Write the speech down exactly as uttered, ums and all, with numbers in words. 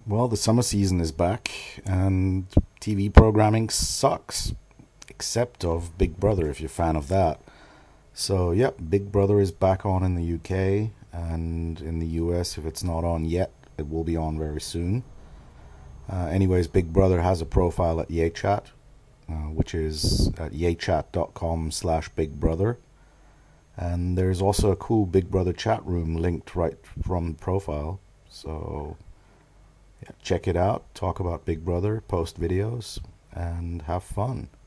Well, the summer season is back, and T V programming sucks, except of Big Brother if you're a fan of that. So, yep, Big Brother is back on in the U K, and in the U S, if it's not on yet, it will be on very soon. Uh, anyways, Big Brother has a profile at YayChat, uh, which is at yaychat.com slash Big Brother. And there's also a cool Big Brother chat room linked right from the profile. So, yeah, check it out, talk about Big Brother, post videos, and have fun.